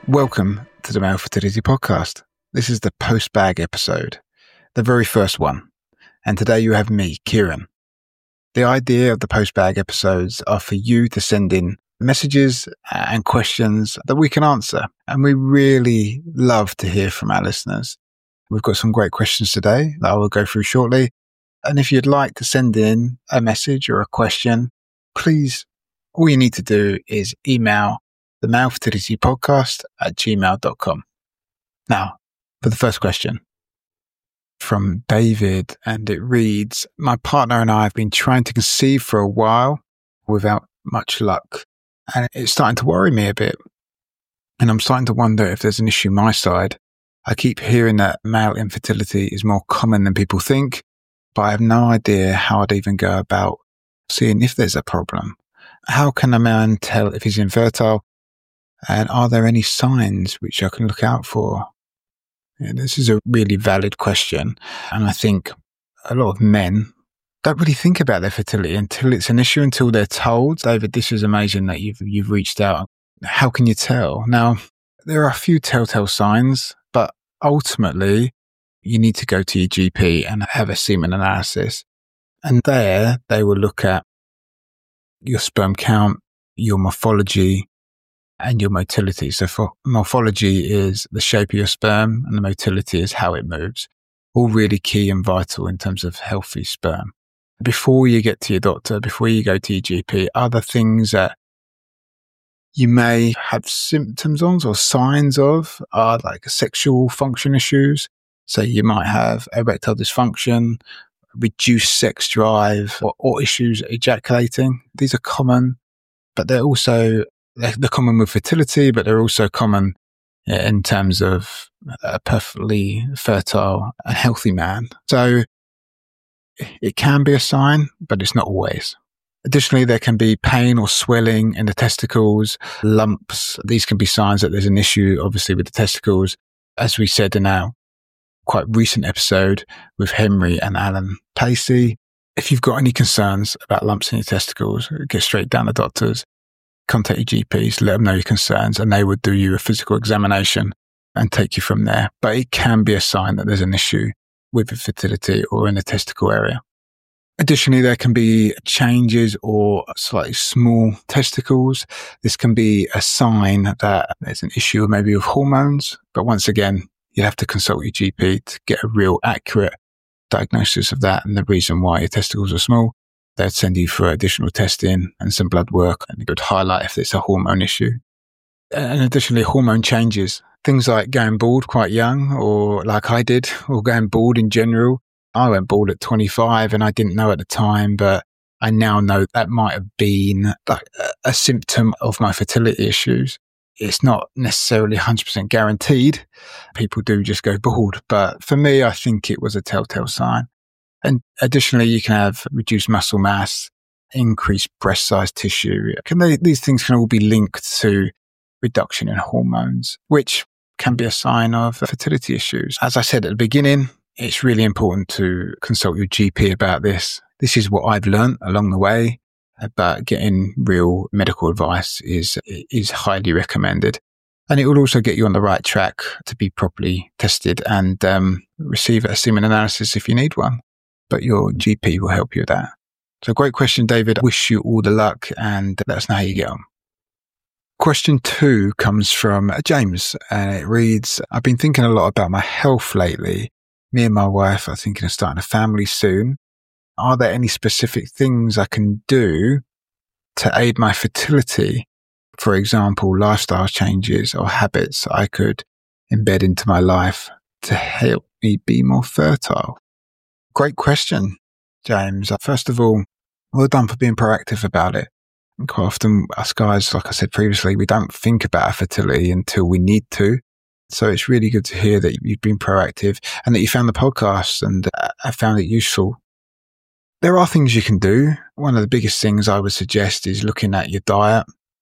Welcome to the Male Fertility Podcast. This is the post-bag episode, the very first one. And today you have me, Kieran. The idea of the post-bag episodes are for you to send in messages and questions that we can answer. And we really love to hear from our listeners. We've got some great questions today that I will go through shortly. And if you'd like to send in a message or a question, please, all you need to do is email the malefertilitypodcast@gmail.com. Now, for the first question from David, and it reads, my partner and I have been trying to conceive for a while without much luck, and it's starting to worry me a bit. And I'm starting to wonder if there's an issue my side. I keep hearing that male infertility is more common than people think, but I have no idea how I'd even go about seeing if there's a problem. How can a man tell if he's infertile? And are there any signs which I can look out for? Yeah, this is a really valid question. And I think a lot of men don't really think about their fertility until it's an issue, until they're told. David, this is amazing that you've reached out. How can you tell? Now, there are a few telltale signs, but ultimately you need to go to your GP and have a semen analysis. And there they will look at your sperm count, your morphology, and your motility. So for morphology is the shape of your sperm, and the motility is how it moves. All really key and vital in terms of healthy sperm. Before you get to your doctor, before you go to your GP, other things that you may have symptoms on or signs of are like sexual function issues. So you might have erectile dysfunction, reduced sex drive, or issues ejaculating. These are common, but they're common with fertility, but they're also common in terms of a perfectly fertile and healthy man. So it can be a sign, but it's not always. Additionally, there can be pain or swelling in the testicles, lumps. These can be signs that there's an issue, obviously, with the testicles. As we said in our quite recent episode with Henry and Alan Pacey, if you've got any concerns about lumps in your testicles, get straight down to doctors. Contact your GPs, let them know your concerns, and they would do you a physical examination and take you from there. But it can be a sign that there's an issue with fertility or in the testicle area. Additionally, there can be changes or slightly small testicles. This can be a sign that there's an issue maybe with hormones. But once again, you have to consult your GP to get a real accurate diagnosis of that and the reason why your testicles are small. They'd send you for additional testing and some blood work, and it would highlight if it's a hormone issue. And additionally, hormone changes. Things like going bald quite young, or like I did, or going bald in general. I went bald at 25 and I didn't know at the time, but I now know that might have been like a symptom of my fertility issues. It's not necessarily 100% guaranteed. People do just go bald. But for me, I think it was a telltale sign. And additionally, you can have reduced muscle mass, increased breast size tissue. These things can all be linked to reduction in hormones, which can be a sign of fertility issues. As I said at the beginning, it's really important to consult your GP about this. This is what I've learned along the way, but getting real medical advice is highly recommended. And it will also get you on the right track to be properly tested and receive a semen analysis if you need one. But your GP will help you with that. So great question, David. I wish you all the luck and let us know how you get on. Question 2 comes from James, and it reads, I've been thinking a lot about my health lately. Me and my wife are thinking of starting a family soon. Are there any specific things I can do to aid my fertility? For example, lifestyle changes or habits I could embed into my life to help me be more fertile? Great question, James. First of all, well done for being proactive about it. And quite often, us guys, like I said previously, we don't think about our fertility until we need to. So it's really good to hear that you've been proactive and that you found the podcast and I found it useful. There are things you can do. One of the biggest things I would suggest is looking at your diet.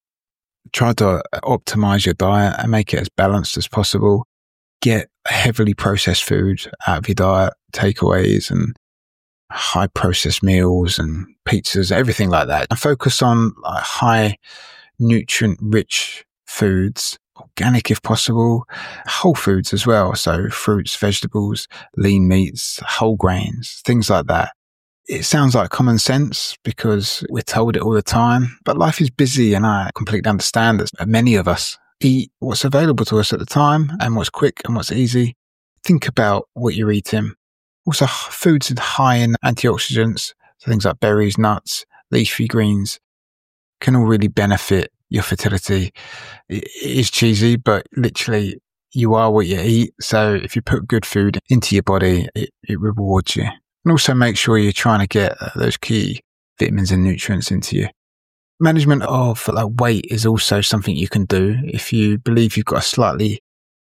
Try to optimize your diet and make it as balanced as possible. Get heavily processed food out of your diet, takeaways and high processed meals and pizzas, everything like that. And focus on high nutrient rich foods organic if possible, whole foods as well. So fruits, vegetables, lean meats, whole grains, things like that. It sounds like common sense because we're told it all the time, but life is busy and I completely understand that many of us eat what's available to us at the time and what's quick and what's easy. Think about what you're eating. Also, foods high in antioxidants, so things like berries, nuts, leafy greens, can all really benefit your fertility. It is cheesy, but literally you are what you eat. So if you put good food into your body, it rewards you. And also make sure you're trying to get those key vitamins and nutrients into you. Management of weight is also something you can do. If you believe you've got a slightly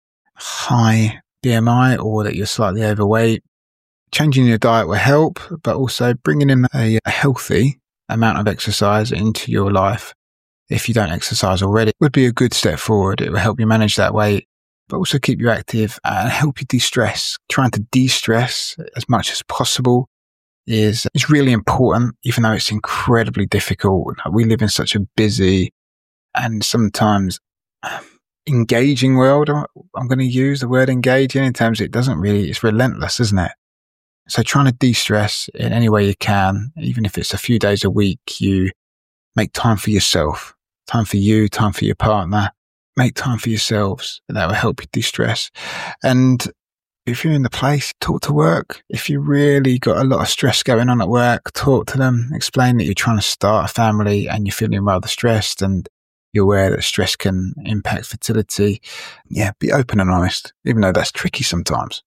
high BMI or that you're slightly overweight, changing your diet will help, but also bringing in a healthy amount of exercise into your life, if you don't exercise already, would be a good step forward. It will help you manage that weight, but also keep you active and help you de-stress. Trying to de-stress as much as possible is really important, even though it's incredibly difficult. We live in such a busy and sometimes engaging world. I'm going to use the word engaging in terms of it's relentless, isn't it? So trying to de-stress in any way you can, even if it's a few days a week, you make time for yourself, time for you, time for your partner, make time for yourselves. And that will help you de-stress. And if you're in the place, talk to work. If you really got a lot of stress going on at work, talk to them, explain that you're trying to start a family and you're feeling rather stressed and you're aware that stress can impact fertility. Yeah, be open and honest, even though that's tricky sometimes.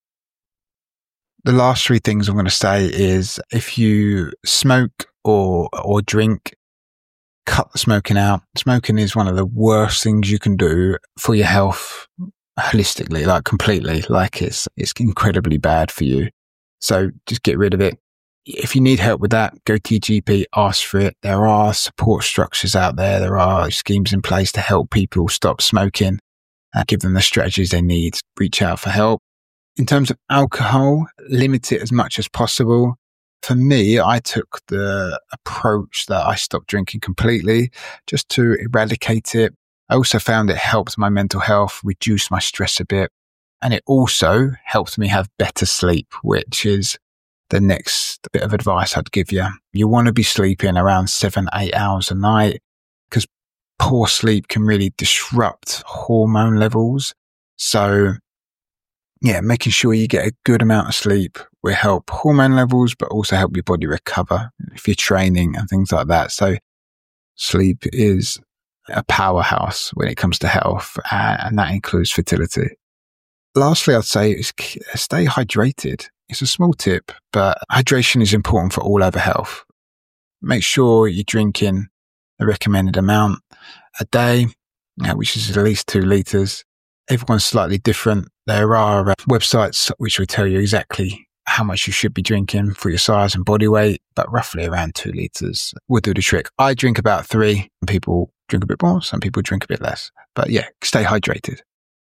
The last three things I'm going to say is if you smoke or drink, cut the smoking out. Smoking is one of the worst things you can do for your health holistically, completely. It's incredibly bad for you. So just get rid of it. If you need help with that, go to your GP, ask for it. There are support structures out there. There are schemes in place to help people stop smoking and give them the strategies they need. Reach out for help. In terms of alcohol, limit it as much as possible. For me, I took the approach that I stopped drinking completely just to eradicate it. I also found it helped my mental health, reduce my stress a bit. And it also helped me have better sleep, which is the next bit of advice I'd give you. You want to be sleeping around 7-8 hours a night because poor sleep can really disrupt hormone levels. So yeah, making sure you get a good amount of sleep will help hormone levels, but also help your body recover if you're training and things like that. So sleep is a powerhouse when it comes to health, and that includes fertility. Lastly, I'd say is stay hydrated. It's a small tip, but hydration is important for all over health. Make sure you're drinking the recommended amount a day, which is at least 2 litres. Everyone's slightly different. There are websites which will tell you exactly how much you should be drinking for your size and body weight, but roughly around 2 litres will do the trick. I drink about 3. Some people drink a bit more, some people drink a bit less. But yeah, stay hydrated.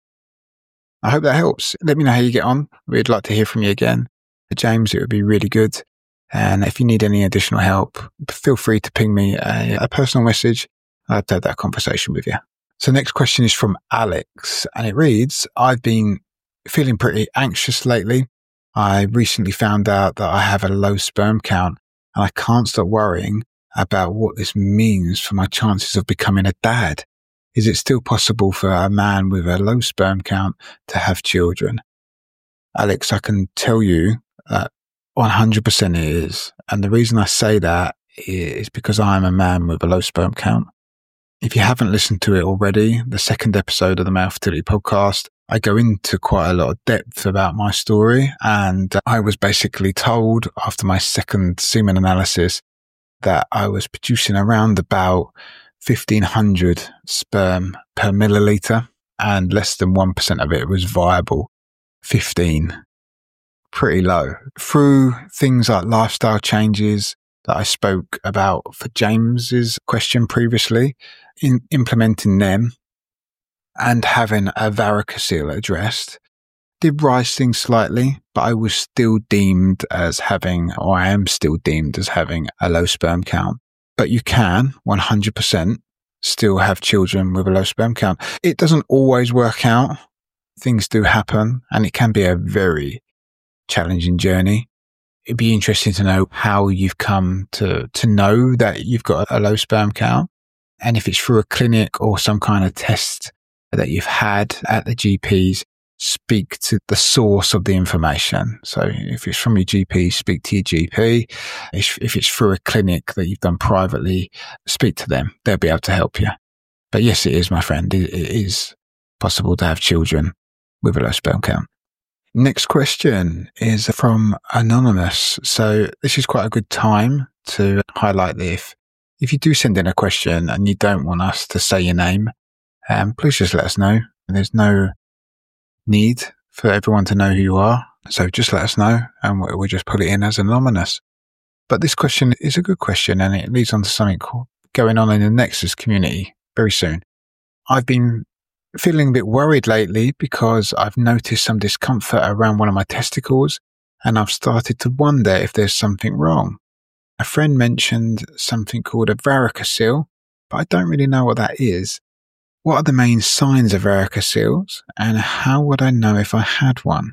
I hope that helps. Let me know how you get on. We'd like to hear from you again. James, it would be really good. And if you need any additional help, feel free to ping me a personal message. I'd love to have that conversation with you. So next question is from Alex, and it reads, I've been feeling pretty anxious lately. I recently found out that I have a low sperm count and I can't stop worrying about what this means for my chances of becoming a dad. Is it still possible for a man with a low sperm count to have children? Alex, I can tell you that 100% it is. And the reason I say that is because I am a man with a low sperm count. If you haven't listened to it already, the second episode of the Male Fertility Podcast, I go into quite a lot of depth about my story. And I was basically told after my second semen analysis that I was producing around about 1,500 sperm per milliliter and less than 1% of it was viable. 15. Pretty low. Through things like lifestyle changes that I spoke about for James's question previously, in implementing them and having a varicocele addressed, did rise things slightly, but I was still deemed as having, or I am still deemed as having a low sperm count. But you can 100% still have children with a low sperm count. It doesn't always work out. Things do happen, and it can be a very challenging journey. It'd be interesting to know how you've come to know that you've got a low sperm count, and if it's through a clinic or some kind of test that you've had at the GPs. Speak to the source of the information. So if it's from your GP, speak to your GP. If it's through a clinic that you've done privately, speak to them. They'll be able to help you. But yes, it is, my friend. It is possible to have children with a low sperm count. Next question is from Anonymous. So this is quite a good time to highlight that if you do send in a question and you don't want us to say your name, please just let us know. There's no need for everyone to know who you are. So just let us know and we'll just put it in as anonymous. But this question is a good question, and it leads on to something going on in the Nexus community very soon. I've been feeling a bit worried lately because I've noticed some discomfort around one of my testicles, and I've started to wonder if there's something wrong. A friend mentioned something called a varicocele, but I don't really know what that is. What are the main signs of varicoceles, and how would I know if I had one?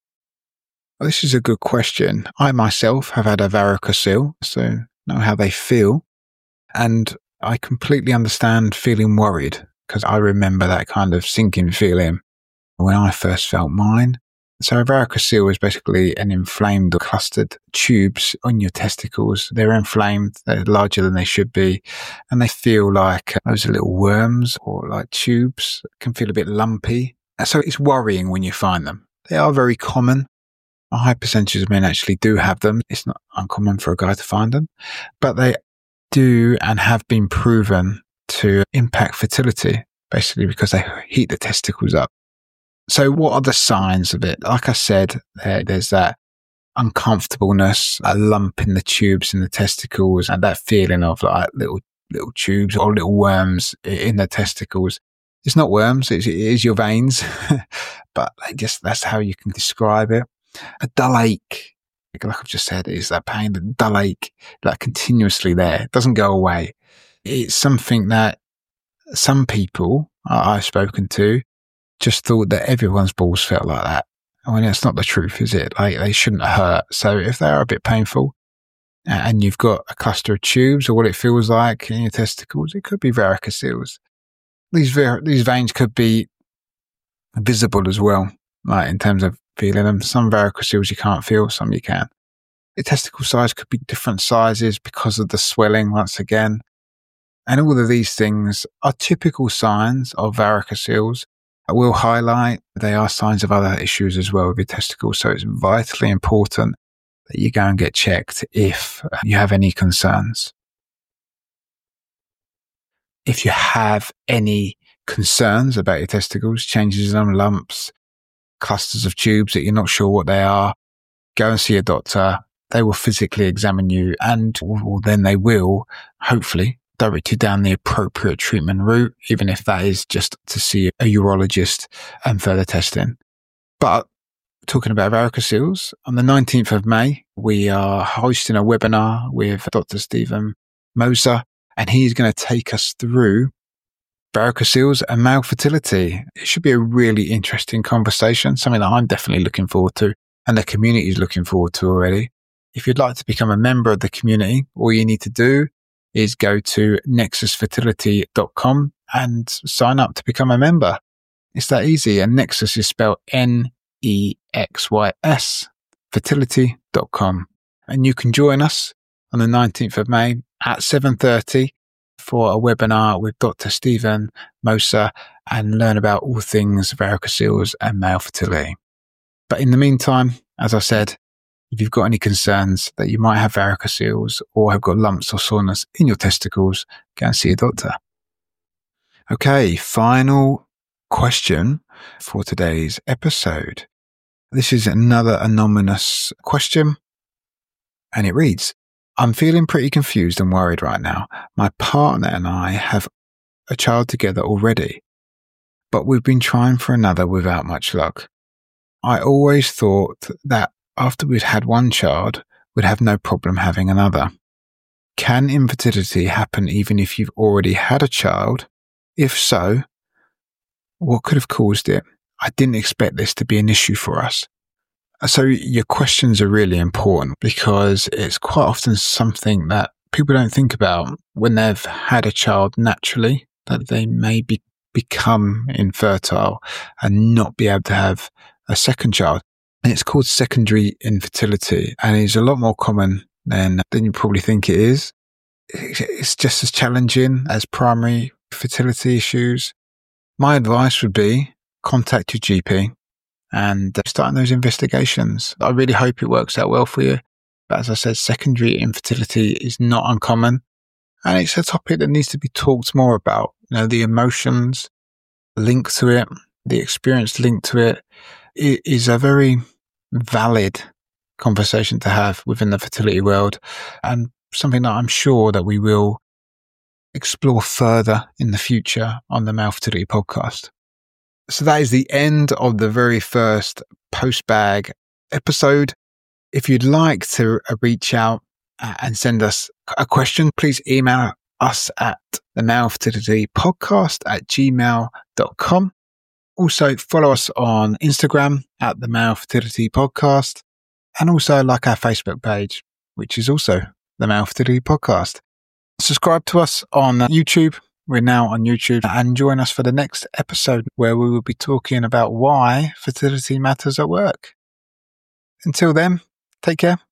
Well, this is a good question. I myself have had a varicocele, so know how they feel. And I completely understand feeling worried, because I remember that kind of sinking feeling when I first felt mine. So a varicocele is basically an inflamed or clustered tubes on your testicles. They're inflamed, they're larger than they should be, and they feel like those little worms or like tubes. Can feel a bit lumpy. So it's worrying when you find them. They are very common. A high percentage of men actually do have them. It's not uncommon for a guy to find them, but they do and have been proven to impact fertility, basically because they heat the testicles up. So what are the signs of it? Like I said, there's that uncomfortableness, a lump in the tubes in the testicles, and that feeling of like little tubes or little worms in the testicles. It's not worms, it is your veins, but that's how you can describe it. A dull ache, like I've just said, is that pain, the dull ache, like continuously there. It doesn't go away. It's something that some people I've spoken to just thought that everyone's balls felt like that. I mean, that's not the truth, is it? Like, they shouldn't hurt. So if they are a bit painful and you've got a cluster of tubes or what it feels like in your testicles, it could be varicoceles. These veins could be visible as well, like in terms of feeling them. Some varicoceles you can't feel, some you can. The testicle size could be different sizes because of the swelling, once again. And all of these things are typical signs of varicoceles. I will highlight they are signs of other issues as well with your testicles, so it's vitally important that you go and get checked if you have any concerns. If you have any concerns about your testicles, changes in them, lumps, clusters of tubes that you're not sure what they are, go and see a doctor. They will physically examine you, and then they will, hopefully, direct you down the appropriate treatment route, even if that is just to see a urologist and further testing. But talking about varicoceles, on the 19th of May, we are hosting a webinar with Dr. Stephen Moser, and he's going to take us through varicoceles and male fertility. It should be a really interesting conversation, something that I'm definitely looking forward to, and the community is looking forward to already. If you'd like to become a member of the community, all you need to do is go to nexusfertility.com and sign up to become a member. It's that easy. And Nexus is spelled Nexys, fertility.com. And you can join us on the 19th of May at 7:30 for a webinar with Dr. Stephen Moser and learn about all things varicoceles and male fertility. But in the meantime, as I said, if you've got any concerns that you might have varicoceles or have got lumps or soreness in your testicles, go and see a doctor. Okay, final question for today's episode. This is another anonymous question, and it reads, I'm feeling pretty confused and worried right now. My partner and I have a child together already, but we've been trying for another without much luck. I always thought that after we'd had one child, we'd have no problem having another. Can infertility happen even if you've already had a child? If so, what could have caused it? I didn't expect this to be an issue for us. So your questions are really important because it's quite often something that people don't think about when they've had a child naturally, that they may become infertile and not be able to have a second child. And it's called secondary infertility, and it's a lot more common than you probably think it is. It's just as challenging as primary fertility issues. My advice would be contact your GP and start those investigations. I really hope it works out well for you. But as I said, secondary infertility is not uncommon, and it's a topic that needs to be talked more about. The emotions linked to it, the experience linked to it is a very valid conversation to have within the fertility world, and something that I'm sure that we will explore further in the future on the Male Fertility Podcast. So that is the end of the very first Postbag episode. If you'd like to reach out and send us a question, please email us at the Male Fertility Podcast at gmail.com. Also follow us on Instagram at the Male Fertility Podcast, and also like our Facebook page, which is also the Male Fertility Podcast. Subscribe to us on YouTube. We're now on YouTube, and join us for the next episode where we will be talking about why fertility matters at work. Until then, take care.